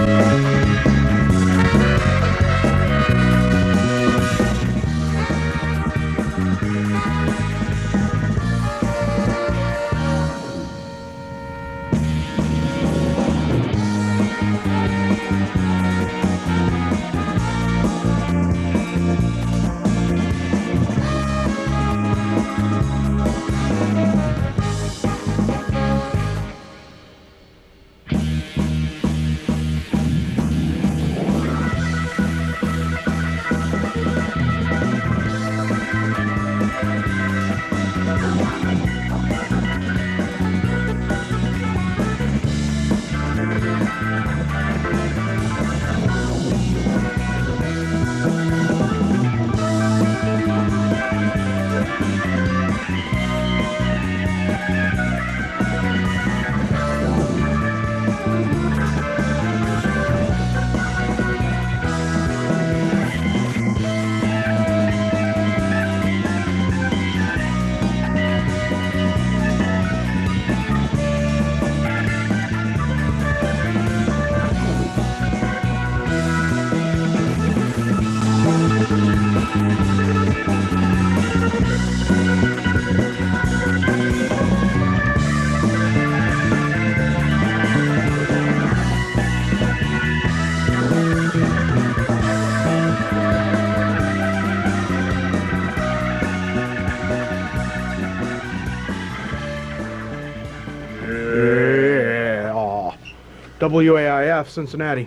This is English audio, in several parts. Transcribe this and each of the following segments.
WAIF, Cincinnati.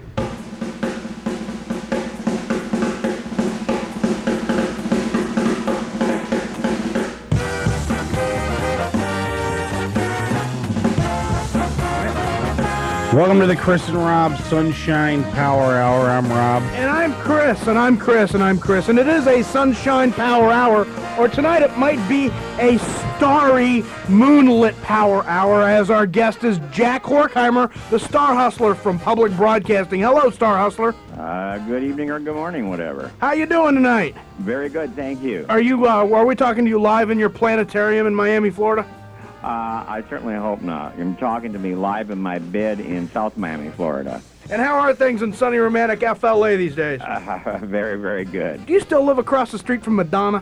Welcome to the Chris and Rob Sunshine Power Hour. I'm Rob. And I'm Chris, and I'm Chris, and I'm Chris. And it is a Sunshine Power Hour, or tonight it might be a starry, moonlit Power Hour, as our guest is Jack Horkheimer, the Star Hustler from Public Broadcasting. Hello, Star Hustler. Good evening or good morning, whatever. How you doing tonight? Very good, thank you. Are we talking to you live in your planetarium in Miami, Florida? I certainly hope not. You're talking to me live in my bed in South Miami, Florida. And how are things in sunny, romantic FLA these days? Very, very good. Do you still live across the street from Madonna?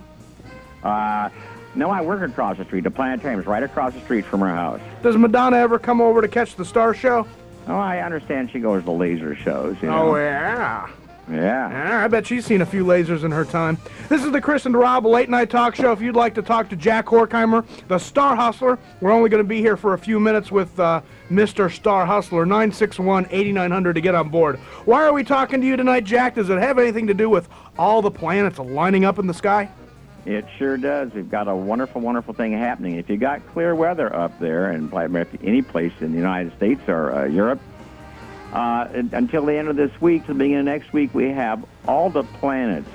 No, I work across the street. The planetarium's right across the street from her house. Does Madonna ever come over to catch the Star Show? Oh, I understand she goes to laser shows, you know. Oh, yeah. Yeah. I bet she's seen a few lasers in her time. This is the Chris and Rob Late Night Talk Show. If you'd like to talk to Jack Horkheimer, the Star Hustler, we're only going to be here for a few minutes with Mr. Star Hustler, 961-8900 to get on board. Why are we talking to you tonight, Jack? Does it have anything to do with all the planets lining up in the sky? It sure does. We've got a wonderful, wonderful thing happening. If you got clear weather up there, and any place in the United States or Europe, until the end of this week, to the beginning of next week, we have all the planets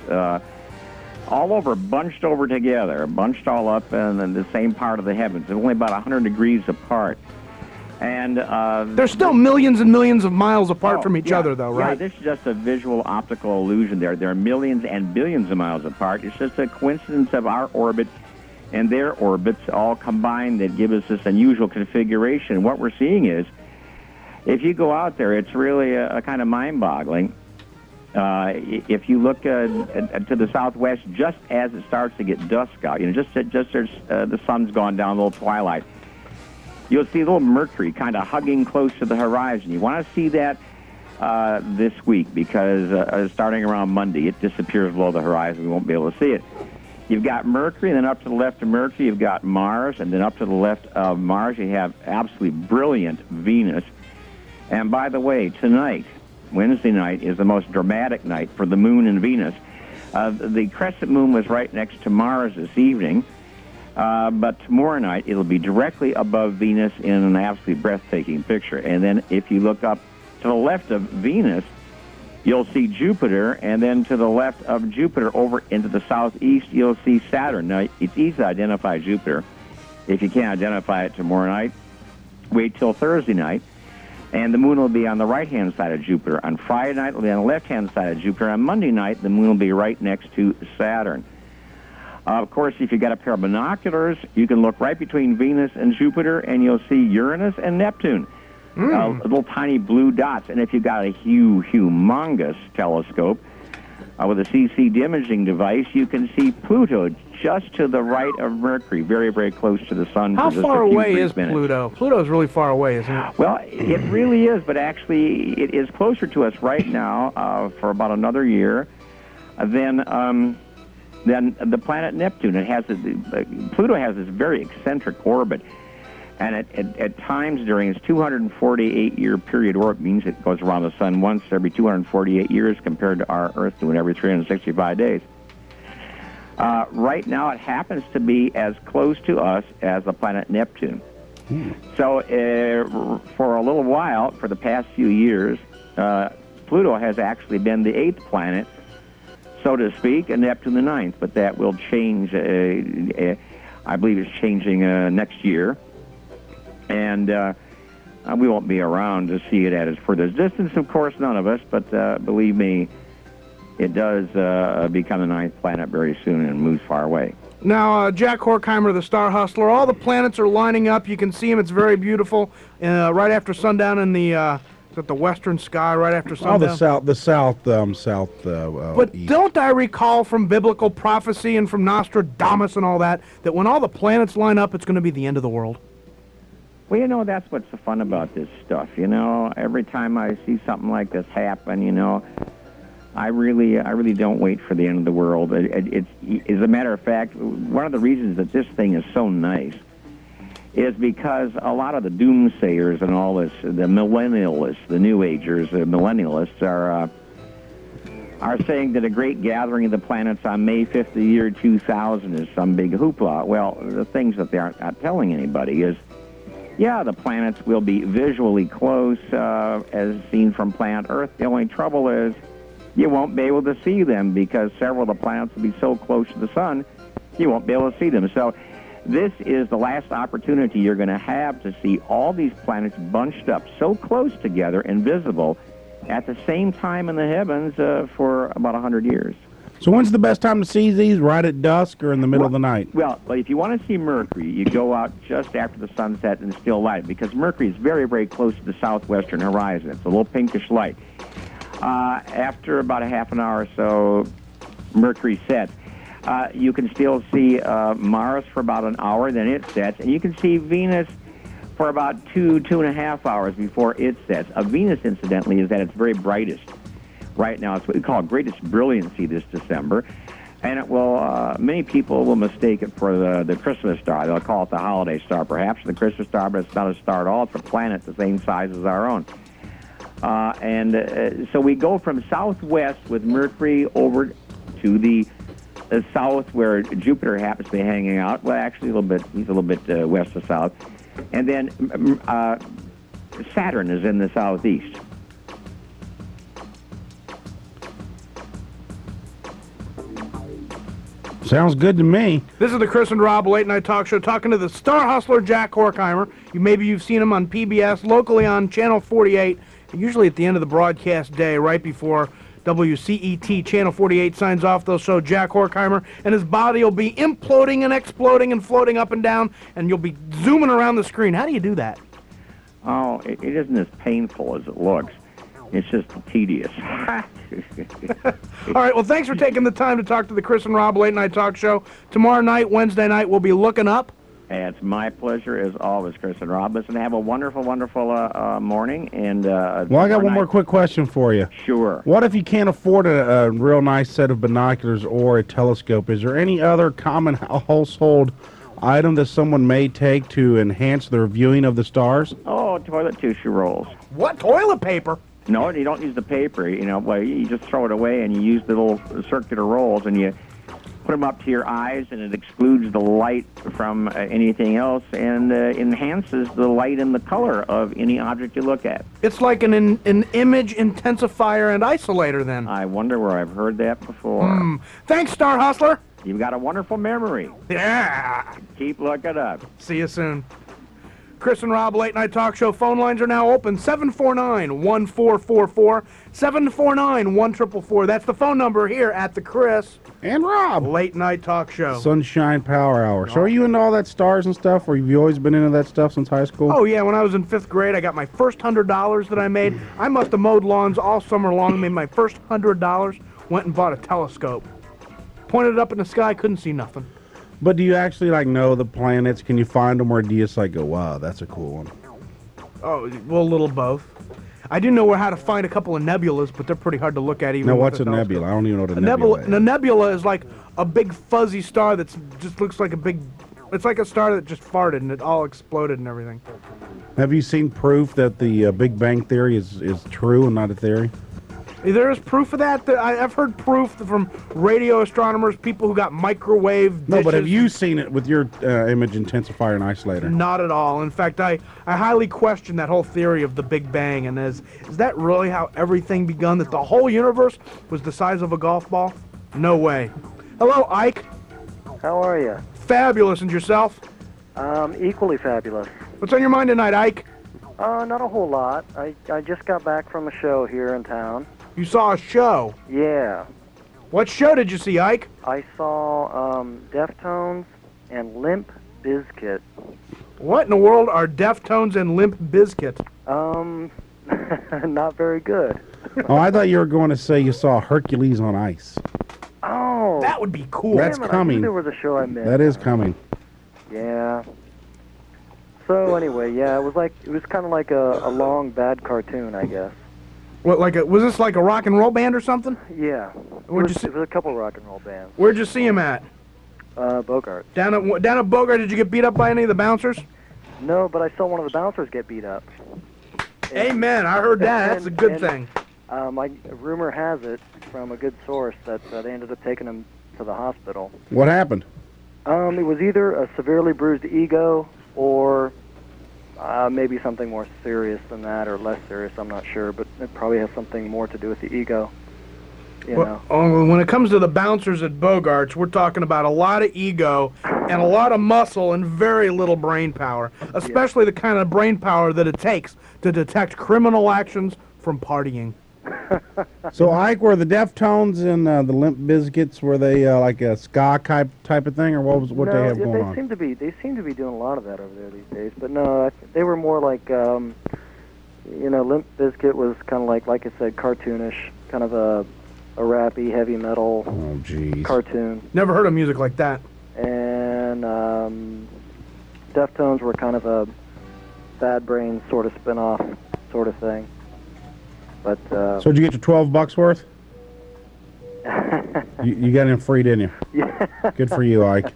all over, bunched over together, bunched all up in the same part of the heavens. They're only about 100 degrees apart. And they're still millions and millions of miles apart from each other, though, right? Yeah, this is just a visual optical illusion there. They're millions and billions of miles apart. It's just a coincidence of our orbit and their orbits all combined that give us this unusual configuration. What we're seeing is, if you go out there, it's really a kind of mind-boggling. If you look to the southwest, just as it starts to get dusk out, just as the sun's gone down, a little twilight, you'll see a little Mercury kind of hugging close to the horizon. You want to see that this week because starting around Monday, it disappears below the horizon. We won't be able to see it. You've got Mercury, and then up to the left of Mercury, you've got Mars, and then up to the left of Mars, you have absolutely brilliant Venus. And by the way, tonight, Wednesday night, is the most dramatic night for the Moon and Venus. The crescent moon was right next to Mars this evening, but tomorrow night it'll be directly above Venus in an absolutely breathtaking picture. And then if you look up to the left of Venus, you'll see Jupiter, and then to the left of Jupiter over into the southeast, you'll see Saturn. Now, it's easy to identify Jupiter. If you can't identify it tomorrow night, wait till Thursday night. And the moon will be on the right-hand side of Jupiter. On Friday night, it will be on the left-hand side of Jupiter. On Monday night, the moon will be right next to Saturn. Of course, if you've got a pair of binoculars, you can look right between Venus and Jupiter, and you'll see Uranus and Neptune. little tiny blue dots. And if you've got a humongous telescope with a CC imaging device, you can see Pluto just to the right of Mercury, very, very close to the sun. How for just far a few away brief is minutes. Pluto? Pluto's really far away, isn't it? Well, it really is, but actually it is closer to us right now for about another year than the planet Neptune. It has Pluto has this very eccentric orbit, and at times during its 248-year period orbit, means it goes around the sun once every 248 years compared to our Earth doing every 365 days. Right now, it happens to be as close to us as the planet Neptune. So for a little while, for the past few years, Pluto has actually been the 8th planet, so to speak, and Neptune the 9th. But that will change. I believe it's changing next year. And we won't be around to see it at its furthest distance, of course, none of us. But believe me, it does become the 9th planet very soon and moves far away. Now, Jack Horkheimer, the Star Hustler, all the planets are lining up. You can see them. It's very beautiful. Right after sundown in the western sky, right after sundown. The south. But east. don't I recall from biblical prophecy and from Nostradamus and all that when all the planets line up, it's going to be the end of the world? Well, you know, that's what's so fun about this stuff. You know, every time I see something like this happen, you know, I really don't wait for the end of the world. It's as a matter of fact, one of the reasons that this thing is so nice is because a lot of the doomsayers and all this, the millennialists, the New Agers, the millennialists are saying that a great gathering of the planets on May 5th, the year 2000 is some big hoopla. Well, the things that they aren't not telling anybody is, yeah, the planets will be visually close as seen from planet Earth. The only trouble is you won't be able to see them because several of the planets will be so close to the sun, you won't be able to see them. So this is the last opportunity you're going to have to see all these planets bunched up so close together and visible at the same time in the heavens for about 100 years. So when's the best time to see these? Right at dusk or in the middle of the night? Well, if you want to see Mercury, you go out just after the sunset and still light, because Mercury is very, very close to the southwestern horizon. It's a little pinkish light. After about a half an hour or so, Mercury sets. You can still see Mars for about an hour, then it sets, and you can see Venus for about 2.5 hours before it sets. Venus, incidentally, is at its very brightest right now. It's what we call greatest brilliancy this December, and it will. Many people will mistake it for the Christmas star. They'll call it the holiday star, perhaps the Christmas star, but it's not a star at all. It's a planet the same size as our own. So we go from southwest with Mercury over to the south where Jupiter happens to be hanging out. Well, actually, he's a little bit west of south. And then Saturn is in the southeast. Sounds good to me. This is the Chris and Rob Late Night Talk Show, talking to the Star Hustler, Jack Horkheimer. Maybe you've seen him on PBS, locally on Channel 48, usually at the end of the broadcast day, right before WCET Channel 48 signs off. They'll show Jack Horkheimer, and his body will be imploding and exploding and floating up and down, and you'll be zooming around the screen. How do you do that? Oh, it isn't as painful as it looks. It's just tedious. All right, well, thanks for taking the time to talk to the Chris and Rob Late Night Talk Show. Tomorrow night, Wednesday night, we'll be looking up. And it's my pleasure, as always, Chris and Rob. Listen, have a wonderful, wonderful morning. And well, I got one more quick question for you. Sure. What if you can't afford a real nice set of binoculars or a telescope? Is there any other common household item that someone may take to enhance their viewing of the stars? Oh, toilet tissue rolls. What? Toilet paper? No, you don't use the paper. You know, well, you just throw it away, and you use the little circular rolls, and you put them up to your eyes, and it excludes the light from anything else and enhances the light and the color of any object you look at. It's like an image intensifier and isolator, then. I wonder where I've heard that before. Thanks, Star Hustler. You've got a wonderful memory. Yeah. Keep looking up. See you soon. Chris and Rob Late Night Talk Show phone lines are now open. 749-1444, 749-1444. That's the phone number here at the Chris And Rob. Late Night Talk Show. Sunshine Power Hour. So are you into all that stars and stuff, or have you always been into that stuff since high school? Oh, yeah, when I was in 5th grade, I got my first $100 that I made. I must have mowed lawns all summer long, made my first $100, went and bought a telescope. Pointed it up in the sky, couldn't see nothing. But do you actually like know the planets? Can you find them, or do you just like go, wow, that's a cool one? Oh, well, a little both. I do know how to find a couple of nebulas, but they're pretty hard to look at even Now, with what's a a telescope. nebula? I don't even know what a A nebula is. a nebula is like a big fuzzy star that's just looks like a big. It's like a star that just farted and it all exploded and everything. Have you seen proof that the Big Bang Theory is true and not a theory? There is proof of that. I've heard proof from radio astronomers, people who got microwave dishes. No, but have you seen it with your image intensifier and isolator? Not at all. In fact, I highly question that whole theory of the Big Bang. And is that really how everything begun? That the whole universe was the size of a golf ball? No way. Hello, Ike. How are you? Fabulous. And yourself? Equally fabulous. What's on your mind tonight, Ike? Not a whole lot. I just got back from a show here in town. You saw a show. Yeah. What show did you see, Ike? I saw Deftones and Limp Bizkit. What in the world are Deftones and Limp Bizkit? Not very good. Oh, I thought you were going to say you saw Hercules on Ice. Oh, That would be cool. That's damn it, I coming. knew there was a show I missed. That is coming. Yeah. So anyway, yeah, it was kind of like a long bad cartoon, I guess. What, was this like a rock and roll band or something? Yeah. Where'd you see- It was a couple rock and roll bands. Where'd you see him at? Bogart. Down at Bogart, did you get beat up by any of the bouncers? No, but I saw one of the bouncers get beat up. Amen. I heard that. That's a good And- thing. Rumor has it from a good source that they ended up taking him to the hospital. What happened? It was either a severely bruised ego or maybe something more serious than that, or less serious. I'm not sure, but it probably has something more to do with the ego. You know. When it comes to the bouncers at Bogart's, we're talking about a lot of ego and a lot of muscle and very little brain power, especially the kind of brain power that it takes to detect criminal actions from partying. So, Ike, were the Deftones and the Limp Bizkits, were they like a ska type of thing, or what No, they have going they on? seem to be doing a lot of that over there these days. But no, they were more like Limp Bizkit was kind of like I said, cartoonish, kind of a rappy, heavy metal Oh, jeez. cartoon. Never heard of music like that. And Deftones were kind of a Bad Brains sort of spin-off sort of thing. But So did you get your $12 worth? You got in free, didn't you? yeah, Good for you, Ike.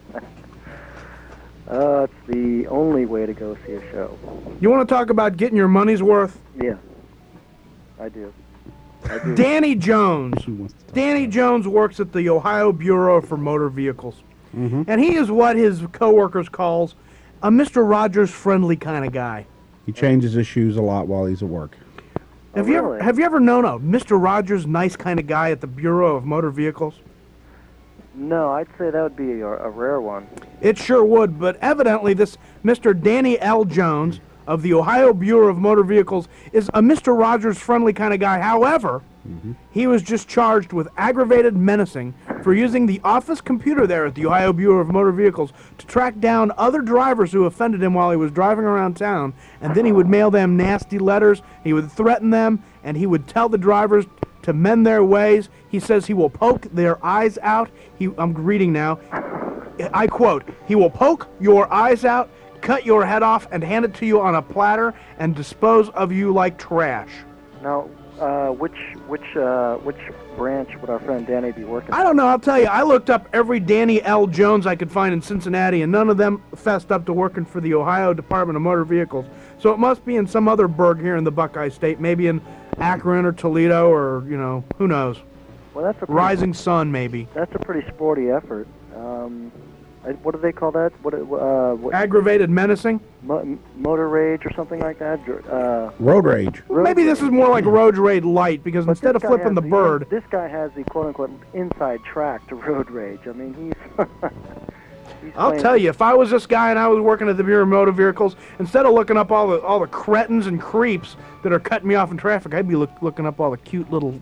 it's the only way to go see a show. You want to talk about getting your money's worth? Yeah, I do. I do. Danny Jones. Who wants to talk Danny about Jones works at the Ohio Bureau for Motor Vehicles. Mhm. And he is what his coworkers calls a Mr. Rogers friendly kind of guy. it? He changes his shoes a lot while he's at work. Oh, Have you really? ever known a Mr. Rogers nice kind of guy at the Bureau of Motor Vehicles? No, I'd say that would be a rare one. It sure would, but evidently this Mr. Danny L. Jones of the Ohio Bureau of Motor Vehicles is a Mr. Rogers friendly kind of guy. However, he was just charged with aggravated menacing for using the office computer there at the Ohio Bureau of Motor Vehicles to track down other drivers who offended him while he was driving around town, and then he would mail them nasty letters, he would threaten them, and he would tell the drivers to mend their ways. He says he will poke their eyes out. I'm reading now. I quote, "He will poke your eyes out, cut your head off, and hand it to you on a platter, and dispose of you like trash." Now, which branch would our friend Danny be working? I don't know. I'll tell you. I looked up every Danny L. Jones I could find in Cincinnati, and none of them fessed up to working for the Ohio Department of Motor Vehicles. So it must be in some other burg here in the Buckeye State, maybe in Akron or Toledo or, who knows. Well, that's a pretty, Rising Sun, maybe. That's a pretty sporty effort. What do they call that? What Aggravated menacing? motor rage or something like that? Road rage. Road Maybe this rage. is more like road rage light, because But instead of this guy flipping has the bird, this guy has the quote-unquote inside track to road rage. I mean, I'll tell you, if I was this guy and I was working at the Bureau of Motor Vehicles, instead of looking up all the cretins and creeps that are cutting me off in traffic, I'd be looking up all the cute little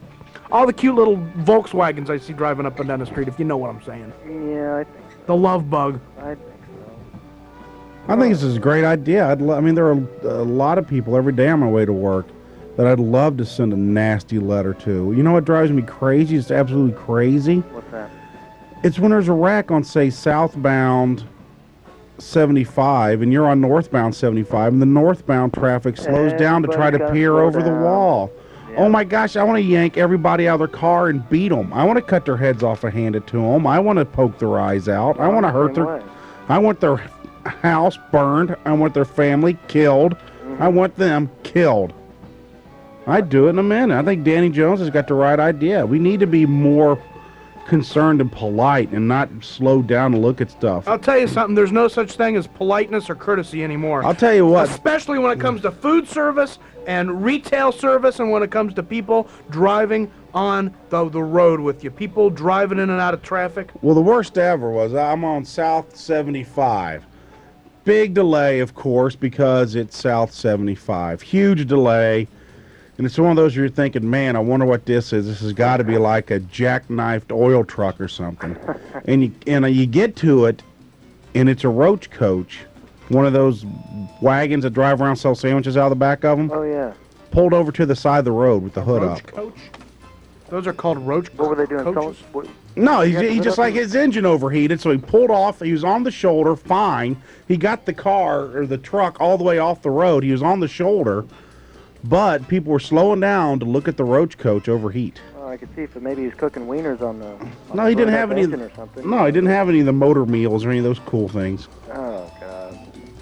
Volkswagens I see driving up and down the street, if you know what I'm saying. Yeah, I think so. The love bug. I think so. I think this is a great idea. I mean, there are a lot of people every day on my way to work that I'd love to send a nasty letter to. You know what drives me crazy? It's absolutely crazy. What's that? It's when there's a wreck on, say, southbound 75, and you're on northbound 75, and the northbound traffic slows down to try to Everybody's gotta peer slow over the down. wall. Yeah. Oh my gosh, I want to yank everybody out of their car and beat them. I want to cut their heads off and hand it to them. I want to poke their eyes out. I want to hurt Same their... way. I want their house burned. I want their family killed. I want them killed. I'd do it in a minute. I think Danny Jones has got the right idea. We need to be more concerned and polite and not slow down to look at stuff. I'll tell you something, there's no such thing as politeness or courtesy anymore. I'll tell you what. Especially when it comes to food service and retail service, and when it comes to people driving on the road with you. People driving in and out of traffic. Well, the worst ever was I'm on South 75. Big delay, of course, because it's South 75. Huge delay. And it's one of those you're thinking, man, I wonder what this is. This has got to be like a jackknifed oil truck or something. and you get to it, and it's a roach coach, one of those wagons that drive around, sell sandwiches out of the back of them, Oh, yeah. pulled over to the side of the road with the hood Roach up. coach? Those are called roach What were they doing? coaches. No, Yeah, he put just up like in- his engine overheated, so he pulled off. He was on the shoulder, fine. He got the car or the truck all the way off the road. He was on the shoulder, but people were slowing down to look at the roach coach overheat. Oh, I could see if maybe he's cooking wieners on the. No, he didn't have any. engine or something. No, he didn't have any of the motor meals or any of those cool things. Oh God.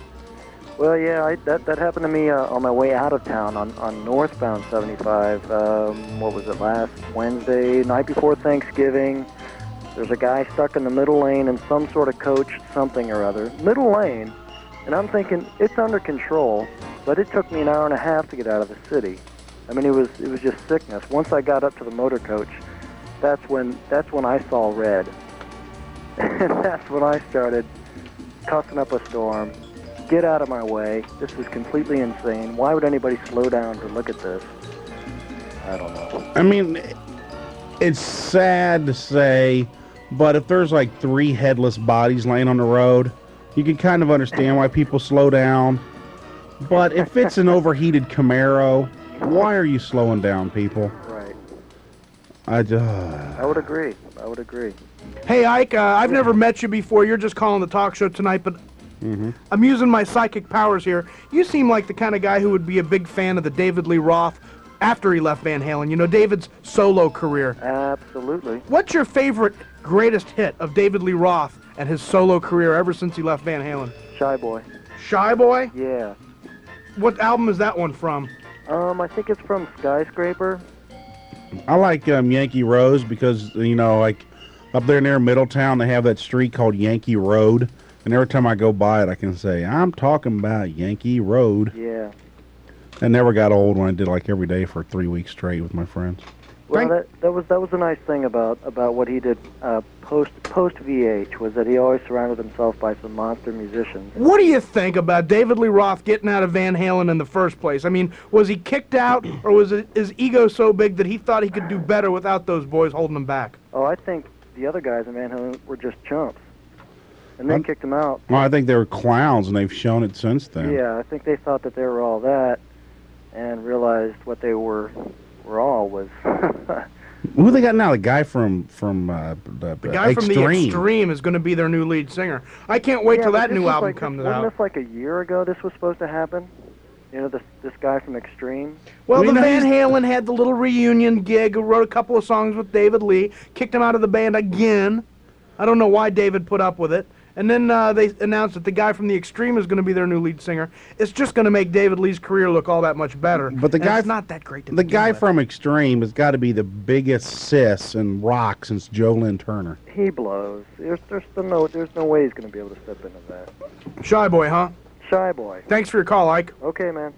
Well, yeah, that happened to me on my way out of town on northbound 75. What was it, last Wednesday, night before Thanksgiving? There's a guy stuck in the middle lane in some sort of coach, something or other. Middle lane, and I'm thinking it's under control, but it took me an hour and a half to get out of the city. I mean, it was just sickness. Once I got up to the motor coach, that's when I saw red, and that's when I started cussing up a storm. Get out of my way. This is completely insane. Why would anybody slow down to look at this? I don't know. I mean, it's sad to say, but if there's like 3 headless bodies laying on the road, you can kind of understand why people slow down. But if it's an overheated Camaro, why are you slowing down, people? Right. I would agree. I would agree. Hey, Ike, I've never met you before. You're just calling the talk show tonight, but I'm using my psychic powers here. You seem like the kind of guy who would be a big fan of the David Lee Roth after he left Van Halen. You know, David's solo career. Absolutely. What's your favorite greatest hit of David Lee Roth and his solo career ever since he left Van Halen? Shy Boy. Shy Boy? Yeah. What album is that one from? I think it's from Skyscraper. I like Yankee Rose because, you know, like up there near Middletown, they have that street called Yankee Road. And every time I go by it, I can say, I'm talking about Yankee Road. Yeah. I never got old when I did like every day for 3 weeks straight with my friends. Well, that was a nice thing about what he did post VH, was that he always surrounded himself by some monster musicians. What do you think about David Lee Roth getting out of Van Halen in the first place? I mean, was he kicked out, or was his ego so big that he thought he could do better without those boys holding him back? Oh, I think the other guys in Van Halen were just chumps, and they kicked him out. Well, I think they were clowns, and they've shown it since then. Yeah, I think they thought that they were all that, and realized what they were all was. Who they got now? The guy from the guy Extreme. from the Extreme is going to be their new lead singer. I can't wait till but that this new was album like, comes wasn't out. this like a year ago this was supposed to happen? You know, this guy from Extreme? Well, You the know, Van he's- Halen had the little reunion gig, wrote a couple of songs with David Lee, kicked him out of the band again. I don't know why David put up with it. And then they announced that the guy from the Extreme is going to be their new lead singer. It's just going to make David Lee's career look all that much better. But the And guy- it's not that great to The begin guy with. from Extreme has got to be the biggest sis in rock since Joe Lynn Turner. He blows. There's no way he's going to be able to step into that. Shy Boy, huh? Shy Boy. Thanks for your call, Ike. Okay, man.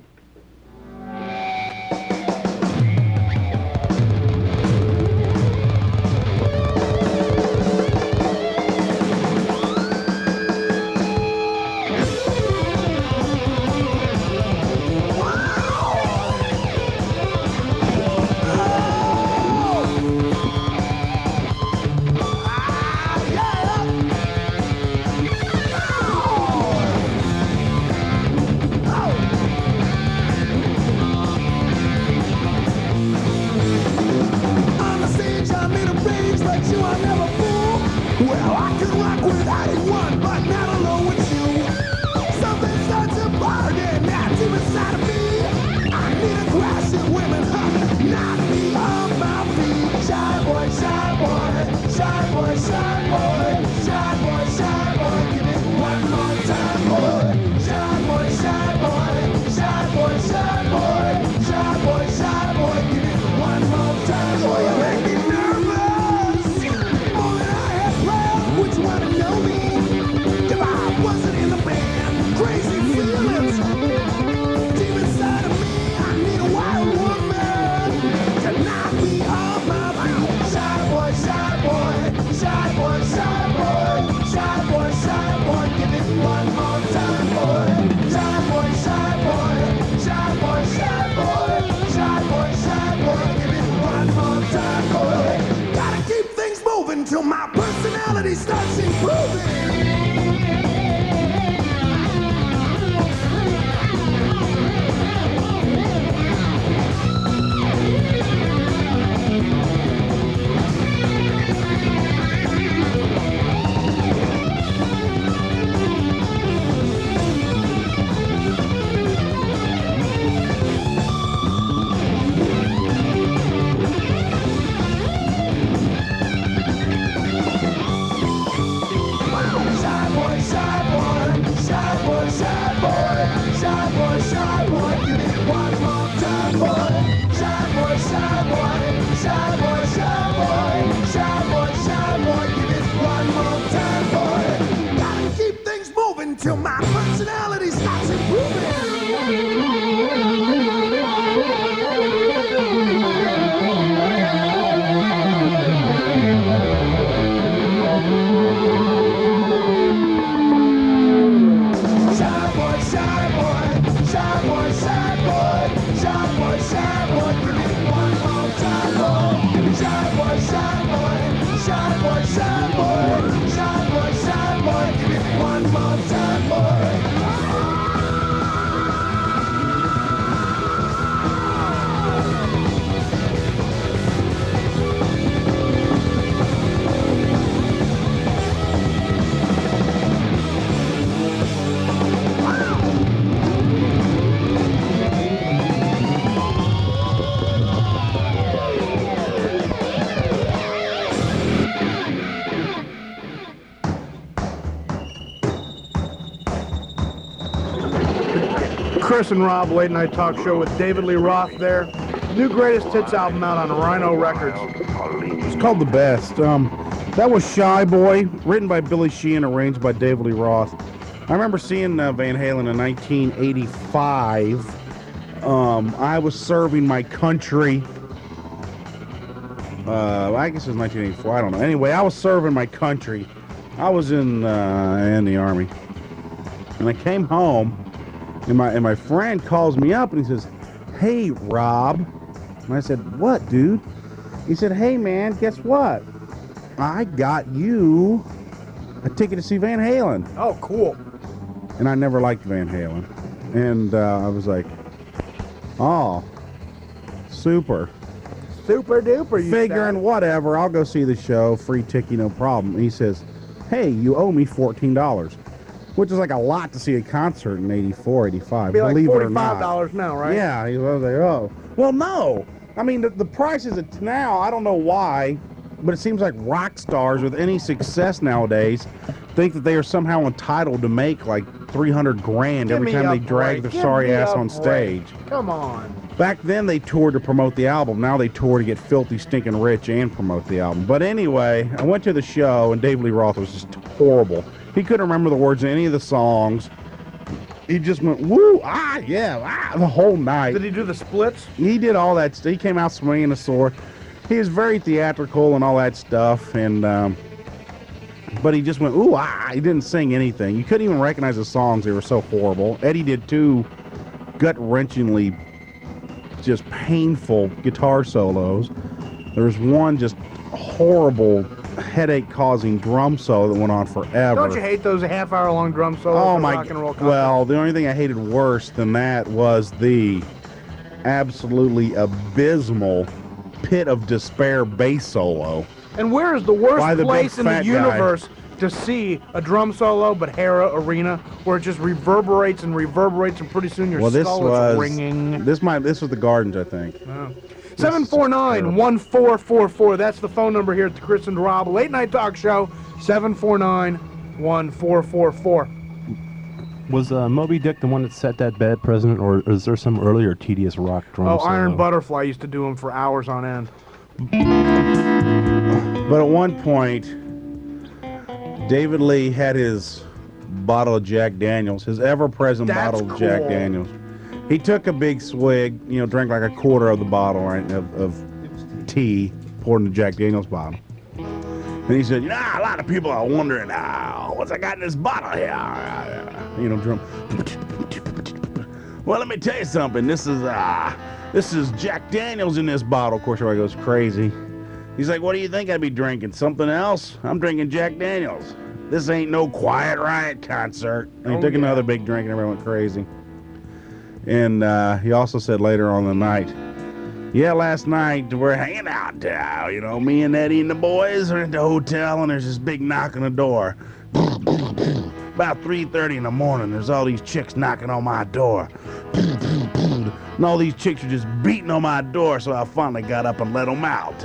moving till my personality starts improving. Till my personality starts improving. Chris and Rob Late Night Talk Show with David Lee Roth there. New Greatest Hits album out on Rhino Records. It's called The Best. That was Shy Boy, written by Billy Sheehan, arranged by David Lee Roth. I remember seeing Van Halen in 1985. I was serving my country. I guess it was 1984. I don't know. Anyway, I was serving my country. I was in the Army. And I came home, and my friend calls me up, and he says, "Hey, Rob." And I said, "What, dude?" He said, "Hey, man, guess what? I got you a ticket to see Van Halen." Oh, cool. And I never liked Van Halen. And I was like, "Oh, super. Super duper. You Figuring said. whatever, I'll go see the show, free ticket, no problem." And he says, "Hey, you owe me $14. Which is like a lot to see a concert in 84, 85. Be like believe it or not. $45 now, right? Yeah, I was like, oh. Well, no. I mean, the prices now, I don't know why, but it seems like rock stars with any success nowadays think that they are somehow entitled to make like $300,000 Give every me time a they drag break. their Give sorry me ass a on break. stage. Come on. Back then, they toured to promote the album. Now they tour to get filthy, stinking rich and promote the album. But anyway, I went to the show, and David Lee Roth was just horrible. He couldn't remember the words of any of the songs. He just went, woo, ah, yeah, ah, the whole night. Did he do the splits? He did all that stuff. He came out swinging a sword. He was very theatrical and all that stuff. And but he just went, ooh, ah. He didn't sing anything. You couldn't even recognize the songs. They were so horrible. Eddie did two gut-wrenchingly just painful guitar solos. There was one just horrible headache-causing drum solo that went on forever. Don't you hate those half-hour-long drum solos? Oh for my! rock and roll concerts? Well, the only thing I hated worse than that was the absolutely abysmal Pit of Despair bass solo. And where is the worst By the big place in the fat guy. universe to see a drum solo but Hara Arena, where it just reverberates and reverberates, and pretty soon your Well, this skull was is ringing. this was the Gardens, I think. 749-1444. That's the phone number here at the Chris and Rob Late Night Talk Show. 749-1444. Was Moby Dick the one that set that bad precedent, or is there some earlier tedious rock drum Oh, solo? Iron Butterfly used to do them for hours on end. But at one point, David Lee had his bottle of Jack Daniels, his ever-present That's bottle of Jack cool. Daniels. He took a big swig, drank like a quarter of the bottle, right, of tea, poured in the Jack Daniels bottle. And he said, a lot of people are wondering, what's I got in this bottle here? Drum. Well, let me tell you something. This is Jack Daniels in this bottle. Of course, everybody goes crazy. He's like, what do you think I'd be drinking? Something else? I'm drinking Jack Daniels. This ain't no Quiet Riot concert. And he took another big drink and everyone went crazy. And he also said later on the night, yeah, last night we're hanging out now. You know, me and Eddie and the boys are at the hotel and there's this big knock on the door. About 3:30 in the morning, there's all these chicks knocking on my door. And all these chicks are just beating on my door, so I finally got up and let them out.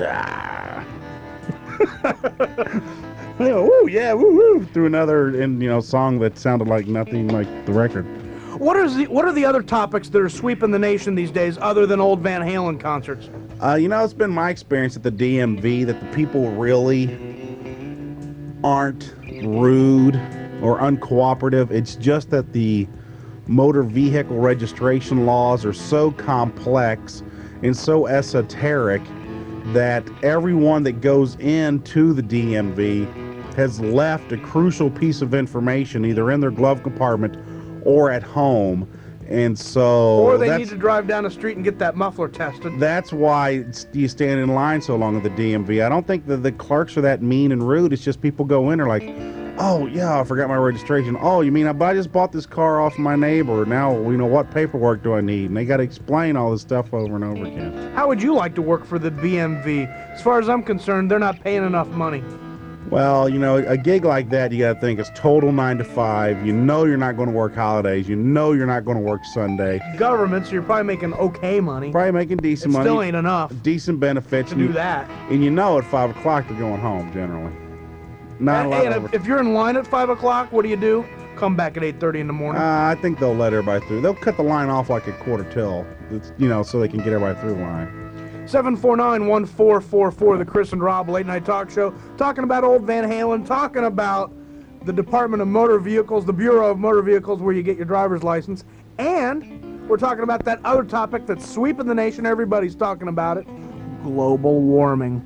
Woo, yeah, woo, woo. Through another song that sounded like nothing like the record. What are the other topics that are sweeping the nation these days other than old Van Halen concerts? It's been my experience at the DMV that the people really aren't rude or uncooperative. It's just that the motor vehicle registration laws are so complex and so esoteric that everyone that goes into the DMV has left a crucial piece of information either in their glove compartment or at home. And so or they need to drive down the street and get that muffler tested. That's why you stand in line so long at the DMV. I don't think that the clerks are that mean and rude. It's just people go in there like, oh, yeah, I forgot my registration. Oh, you mean I just bought this car off my neighbor. Now, what paperwork do I need? And they got to explain all this stuff over and over again. How would you like to work for the DMV? As far as I'm concerned, they're not paying enough money. Well, a gig like that, you got to think it's total 9 to 5. You know you're not going to work holidays. You know you're not going to work Sunday. Government, so you're probably making okay money. Probably making decent money. Still ain't enough. Decent benefits. To do that. And at 5 o'clock you're going home, generally. Not a lot and if you're in line at 5 o'clock, what do? Come back at 8:30 in the morning? I think they'll let everybody through. They'll cut the line off like a quarter till, so they can get everybody through the line. 749-1444, the Chris and Rob Late Night Talk Show, talking about old Van Halen, talking about the Department of Motor Vehicles, the Bureau of Motor Vehicles, where you get your driver's license, and we're talking about that other topic that's sweeping the nation. Everybody's talking about it, global warming.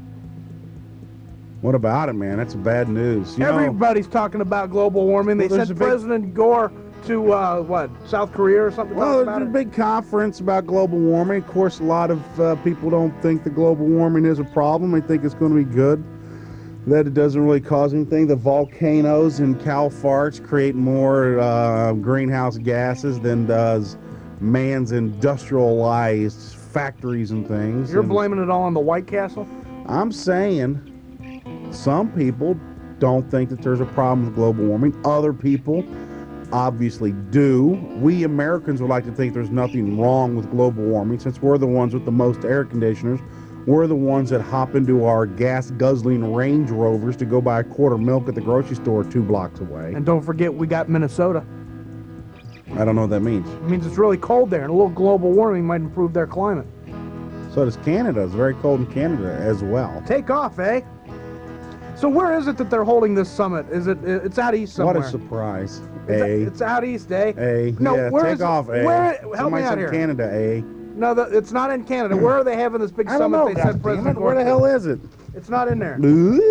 What about it, man? That's bad news. Everybody's talking about global warming. They sent President Gore to, South Korea or something? Well, there's a big conference about global warming. Of course, a lot of people don't think that global warming is a problem. They think it's going to be good, that it doesn't really cause anything. The volcanoes and cow farts create more greenhouse gases than does man's industrialized factories and things. You're blaming it all on the White Castle? I'm saying some people don't think that there's a problem with global warming. Other people obviously do. We Americans would like to think there's nothing wrong with global warming since we're the ones with the most air conditioners. We're the ones that hop into our gas-guzzling Range Rovers to go buy a quart of milk at the grocery store 2 blocks away. And don't forget, we got Minnesota. I don't know what that means. It means it's really cold there, and a little global warming might improve their climate. So does Canada. It's very cold in Canada as well. Take off, eh? So where is it that they're holding this summit? It's out east somewhere? What a surprise. It's out east, eh? No, yeah, where take off, help me out here. Canada, No, it's not in Canada. Where are they having this big summit? They said President Gore. Where the hell is it? It's not in there.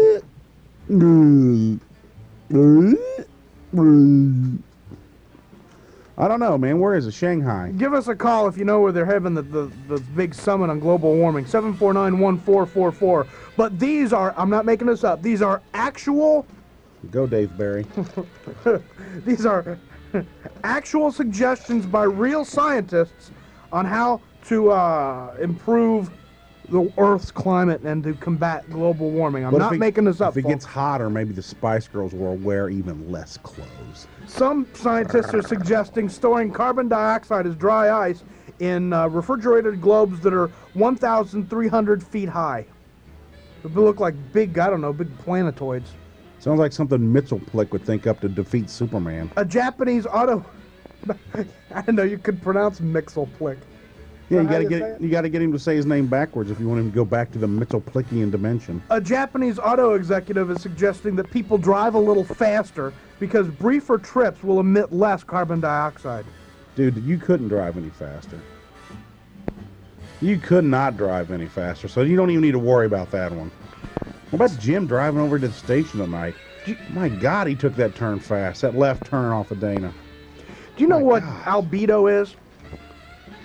I don't know, man. Where is it? Shanghai. Give us a call if you know where they're having the big summit on global warming. 749-1444. But these are, I'm not making this up, these are actual... Go, Dave Barry. These are actual suggestions by real scientists on how to improve the Earth's climate and to combat global warming. I'm not making this up, If it gets hotter, maybe the Spice Girls will wear even less clothes. Some scientists are suggesting storing carbon dioxide as dry ice in refrigerated globes that are 1,300 feet high. They look like big, big planetoids. Sounds like something Mitchell-Plick would think up to defeat Superman. A Japanese auto... I didn't know you could pronounce Mixel-Plick. Yeah, you got to get him to say his name backwards if you want him to go back to the Mitchell-Plickian dimension. A Japanese auto executive is suggesting that people drive a little faster because briefer trips will emit less carbon dioxide. Dude, you couldn't drive any faster. You could not drive any faster, so you don't even need to worry about that one. What about Jim driving over to the station tonight? My God, he took that turn fast, that left turn off of Dana. Do you know what albedo is?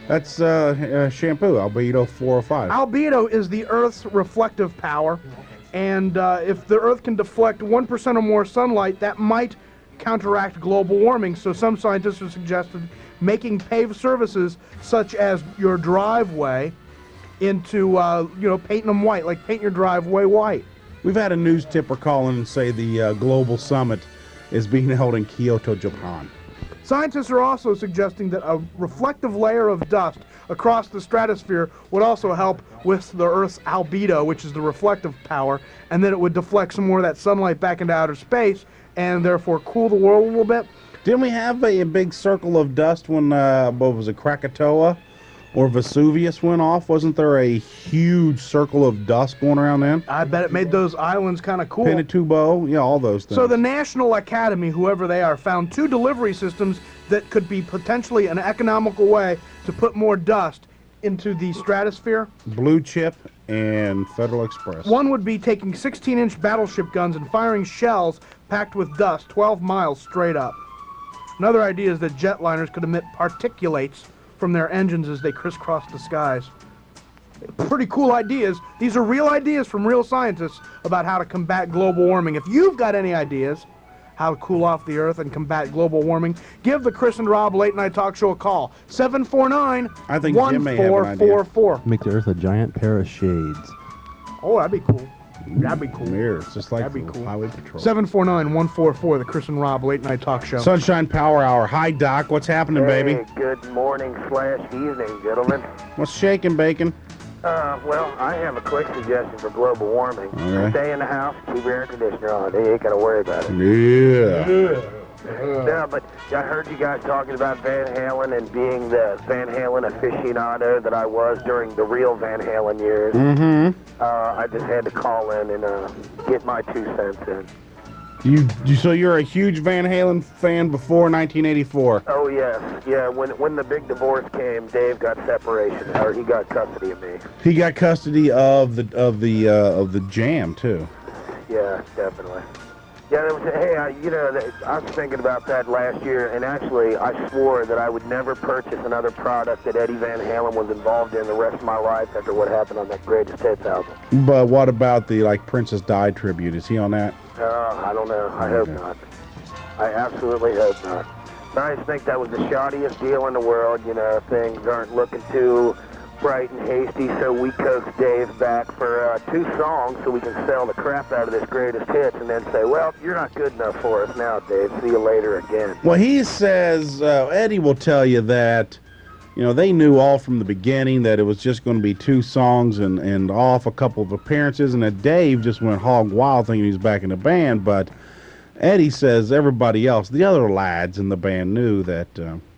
That's shampoo, Albedo 405. Albedo is the Earth's reflective power, and if the Earth can deflect 1% or more sunlight, that might counteract global warming. So some scientists have suggested making paved surfaces, such as your driveway, into, painting them white, like paint your driveway white. We've had a news tipper call in and say the global summit is being held in Kyoto, Japan. Scientists are also suggesting that a reflective layer of dust across the stratosphere would also help with the Earth's albedo, which is the reflective power, and then it would deflect some more of that sunlight back into outer space and therefore cool the world a little bit. Didn't we have a big circle of dust when, what was it, Krakatoa or Vesuvius went off? Wasn't there a huge circle of dust going around then? I bet it made those islands kind of cool. Pinatubo, yeah, all those things. So the National Academy, whoever they are, found 2 delivery systems that could be potentially an economical way to put more dust into the stratosphere. Blue Chip and Federal Express. One would be taking 16-inch battleship guns and firing shells packed with dust 12 miles straight up. Another idea is that jetliners could emit particulates from their engines as they crisscross the skies. Pretty cool ideas. These are real ideas from real scientists about how to combat global warming. If you've got any ideas how to cool off the Earth and combat global warming, give the Chris and Rob Late Night Talk Show a call. 749-1444. Make the Earth a giant pair of shades. Oh, that'd be cool. That'd be cool. Mirrors, just like That'd be cool. Highway Patrol. 749-144, the Chris and Rob Late Night Talk Show. Sunshine Power Hour. Hi, Doc. What's happening, baby? Good morning / evening, gentlemen. What's shaking, Bacon? Well, I have a quick suggestion for global warming. Okay. Stay in the house, keep your air conditioner on. You ain't got to worry about it. Yeah. No, but I heard you guys talking about Van Halen and being the Van Halen aficionado that I was during the real Van Halen years. Mm-hmm. I just had to call in and get my 2 cents in. So you're a huge Van Halen fan before 1984? Oh yes, yeah. When the big divorce came, Dave got separation, or he got custody of me. He got custody of the Jam too. Yeah, definitely. Yeah, there was, I was thinking about that last year, and actually, I swore that I would never purchase another product that Eddie Van Halen was involved in the rest of my life after what happened on that Greatest Hits album. But what about the Princess Di tribute? Is he on that? I don't know. I hope not. I absolutely hope not. But I just think that was the shoddiest deal in the world. Things aren't looking too bright and hasty, so we coaxed Dave back for 2 songs so we can sell the crap out of this Greatest Hits and then say, well, you're not good enough for us now, Dave. See you later again. Well, he says, Eddie will tell you that, they knew all from the beginning that it was just going to be 2 songs and off a couple of appearances, and that Dave just went hog wild thinking he was back in the band. But Eddie says everybody else, the other lads in the band, knew that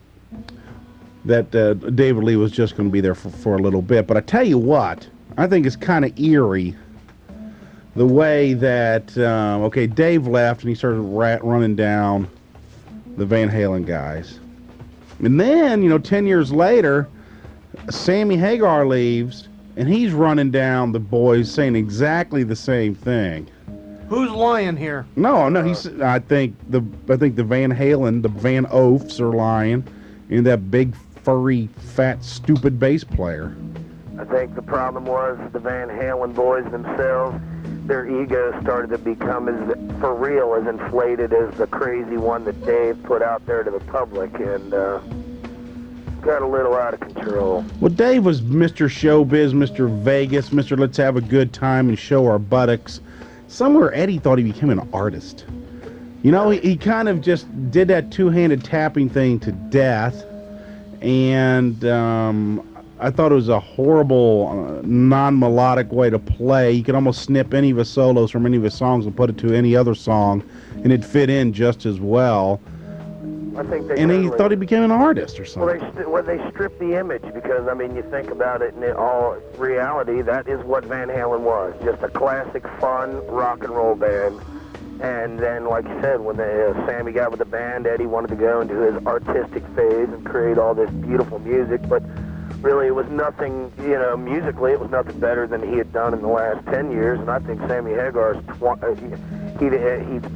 David Lee was just going to be there for a little bit. But I tell you what, I think it's kind of eerie the way that, Dave left and he started running down the Van Halen guys. And then, 10 years later, Sammy Hagar leaves and he's running down the boys saying exactly the same thing. Who's lying here? No, I think the Van Halen, the Van Oafs are lying, and that big furry, fat, stupid bass player. I think the problem was the Van Halen boys themselves, their egos started to become for real as inflated as the crazy one that Dave put out there to the public, and got a little out of control. Well, Dave was Mr. Showbiz, Mr. Vegas, Mr. Let's have a good time and show our buttocks. Somewhere Eddie thought he became an artist. He kind of just did that two-handed tapping thing to death. And I thought it was a horrible, non-melodic way to play. You could almost snip any of his solos from any of his songs and put it to any other song, and it'd fit in just as well. I think he thought he became an artist or something. Well, they stripped the image because, you think about it, in all reality, that is what Van Halen was. Just a classic, fun rock and roll band. And then, like you said, when Sammy got with the band, Eddie wanted to go into his artistic phase and create all this beautiful music. But really, it was nothing, musically, it was nothing better than he had done in the last 10 years. And I think Sammy Hagar's,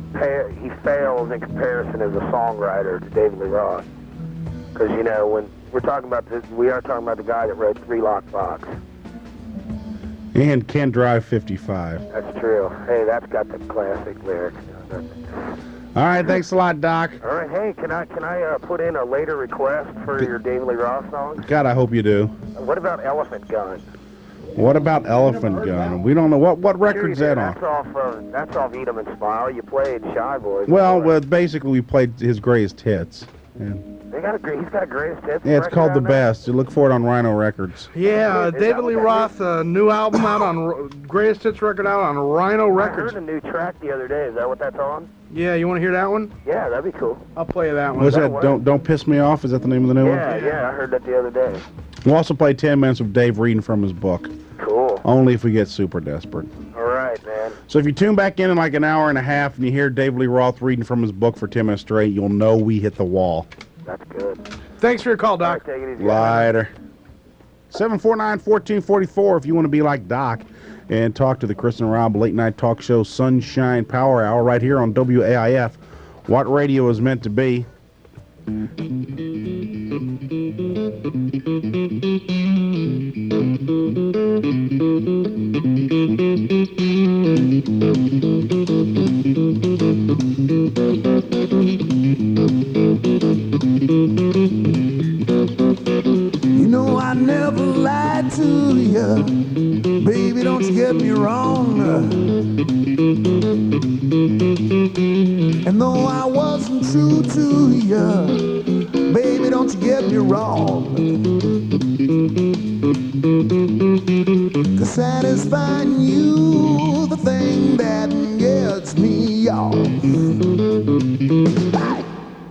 he fails in comparison as a songwriter to David Lee Roth. Because, when we are talking about the guy that wrote Three Lock Box. And Can Drive 55. That's true. Hey, that's got the classic lyrics. All right, thanks a lot, Doc. All right, hey, can I put in a later request for your David Lee Roth song? God, I hope you do. What about Elephant Gun? What about Elephant Gun? We don't know what record's Sure you that did. on. That's off Eat 'em and Smile. You played Shy Boys. Well, basically we played his greatest hits. And he's got a greatest hits. yeah, it's record called The out there? Best. You look for it on Rhino Records. Yeah, Is that David Lee what that Roth, new album out on Greatest Hits record out on Rhino I Records. heard a new track the other day. Is that what that's on? Yeah, you want to hear that one? Yeah, that'd be cool. I'll play you that one. Was that that Don't Piss Me Off? Is that the name of the new one? Yeah, I heard that the other day. We'll also play 10 minutes of Dave reading from his book. Cool. Only if we get super desperate. All right, man. So if you tune back in like an hour and a half and you hear Dave Lee Roth reading from his book for 10 minutes straight, you'll know we hit the wall. That's good. Thanks for your call, All Doc. right, take it easy. Later. 749-1444 if you want to be like Doc and talk to the Chris and Rob Late Night Talk Show Sunshine Power Hour right here on WAIF. What radio is meant to be. You know I never lied to you, baby, don't you get me wrong. And though I wasn't true to you, baby, don't you get me wrong. 'Cause satisfying you, the thing that gets me off. Hey!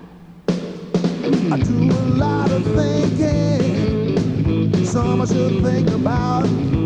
I do a lot of thinking, some I should think about.